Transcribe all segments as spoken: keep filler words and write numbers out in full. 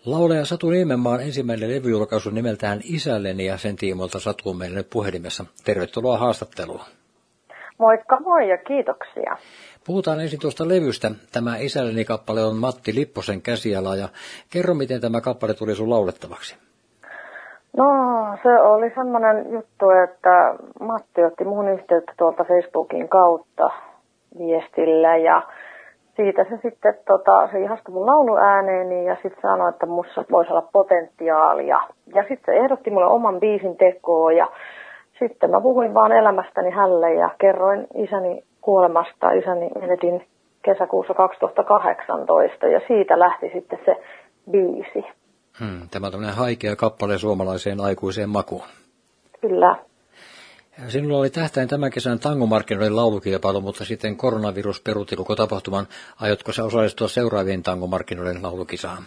Laulaja Satu Niimenmaan ensimmäinen levyjulkaisu nimeltään Isälleni ja sen tiimoilta Satu on meillä nyt puhelimessa. Tervetuloa haastatteluun. Moikka moi ja kiitoksia. Puhutaan ensin tuosta levystä. Tämä Isälleni-kappale on Matti Lipposen käsiala ja kerro miten tämä kappale tuli sun laulettavaksi. No se oli semmoinen juttu, että Matti otti muun yhteyttä tuolta Facebookin kautta viestillä ja siitä se sitten tota, se ihastui mun lauluääneeni ja sitten sanoi, että musta voisi olla potentiaalia. Ja sitten se ehdotti mulle oman biisin tekoa ja sitten mä puhuin vaan elämästäni hälle ja kerroin isäni kuolemasta. Isäni menetin kesäkuussa kaksituhattakahdeksantoista ja siitä lähti sitten se biisi. Hmm, tämä on tämmöinen haikea kappale suomalaiseen aikuiseen makuun. Kyllä. Sinulla oli tähtäin tämän kesän tangomarkkinoiden laulukilpailu, mutta sitten koronavirus peruutti koko tapahtuman. Aiotko sä osallistua seuraavien tangomarkkinoiden laulukisaan?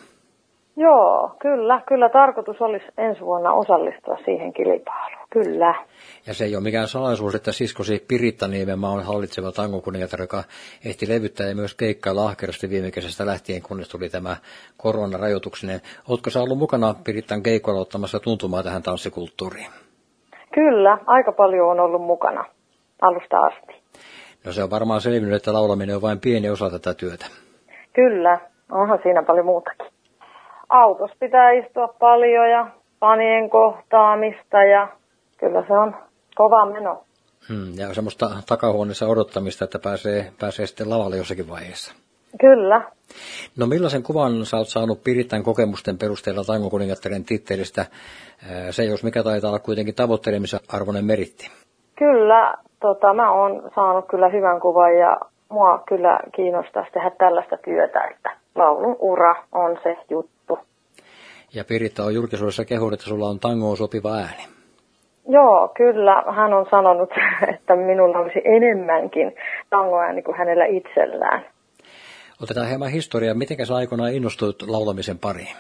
Joo, kyllä. Kyllä tarkoitus olisi ensi vuonna osallistua siihen kilpailuun. Kyllä. Ja se ei ole mikään salaisuus, että siskosi Piritta Niimenmaa on hallitseva tangokuningatar, joka ehti levyttää ja myös keikkailla ahkerasti viime kesästä lähtien, kunnes tuli tämä koronarajoituksinen. Oletko sä ollut mukana Pirittan keikoilla ottamassa tuntumaa tähän tanssikulttuuriin? Kyllä, aika paljon on ollut mukana alusta asti. No se on varmaan selvinnyt, että laulaminen on vain pieni osa tätä työtä. Kyllä, onhan siinä paljon muutakin. Autossa pitää istua paljon ja fanien kohtaamista ja kyllä se on kova meno. Hmm, ja semmoista takahuoneessa odottamista, että pääsee, pääsee sitten lavalle jossakin vaiheessa. Kyllä. No millaisen kuvan sä oot saanut Pirittan kokemusten perusteella tangokuningattaren tittelistä? Se jos mikä taitaa olla kuitenkin tavoittelemisen arvoinen meritti. Kyllä, tota, mä oon saanut kyllä hyvän kuvan ja mua kyllä kiinnostaisi tehdä tällaista työtä, että laulun ura on se juttu. Ja Piritta on julkisuudessa kehunut, että sulla on tangoon sopiva ääni. Joo, kyllä. Hän on sanonut, että minulla olisi enemmänkin tangoääni kuin hänellä itsellään. Otetaan hieman historiaa. Miten sä aikoinaan innostuit laulamisen pariin?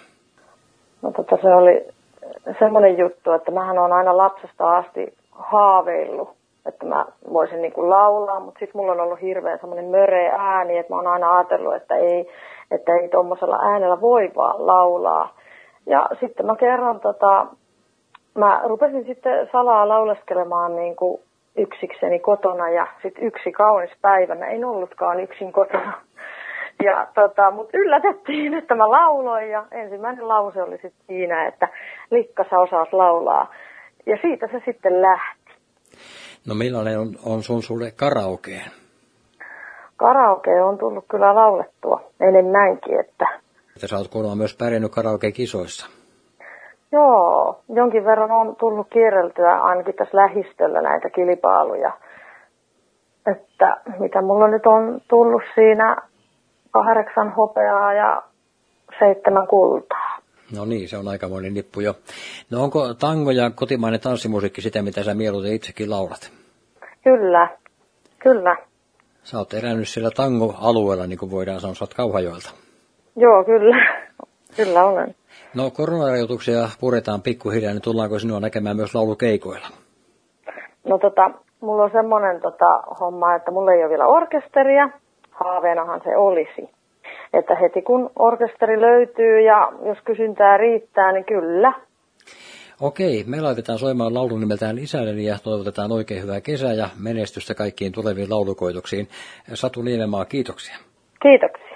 No tota, se oli semmoinen juttu, että mähän on aina lapsesta asti haaveillut, että mä voisin niin kuin laulaa, mutta sitten mulla on ollut hirveän semmoinen möreä ääni, että mä oon aina ajatellut, että ei, että ei tuommoisella äänellä voi vaan laulaa. Ja sitten mä kerron, tota, mä rupesin sitten salaa lauleskelemaan niin kuin yksikseni kotona ja sitten yksi kaunis päivä, mä en ollutkaan yksin kotona. Ja tota, mut yllätettiin, että mä lauloin ja ensimmäinen lause oli sitten siinä, että Likka sä osaat laulaa. Ja siitä se sitten lähti. No millainen on, on sun sulle karaokeen? Karaoke on tullut kyllä laulettua enemmänkin, että... Että sä oot kuulemma myös pärjännyt karaoke-kisoissa. Joo, jonkin verran on tullut kierreltyä ainakin tässä lähistöllä näitä kilpailuja. Että mitä mulla nyt on tullut siinä kahdeksan hopeaa ja seitsemän kultaa. No niin, se on aikamoinen nippu jo. No onko tango ja kotimainen tanssimusiikki sitä, mitä sä mieluiten itsekin laulat? Kyllä, kyllä. Sä oot elänyt siellä tango-alueella, niin kuin voidaan sanoa, sä oot Kauhajoelta. Joo, kyllä. Kyllä olen. No koronarajoituksia puretaan pikkuhiljaa, niin tullaanko sinua näkemään myös laulukeikoilla? No tota, mulla on semmoinen tota, homma, että mulla ei ole vielä orkesteria. Haaveenahan se olisi. Että heti kun orkesteri löytyy ja jos kysyntää riittää, niin kyllä. Okei, me laitetaan soimaan laulun nimeltään Isälleni ja toivotetaan oikein hyvää kesää ja menestystä kaikkiin tuleviin laulukoitoksiin. Satu Niimenmaa, kiitoksia. Kiitoksia.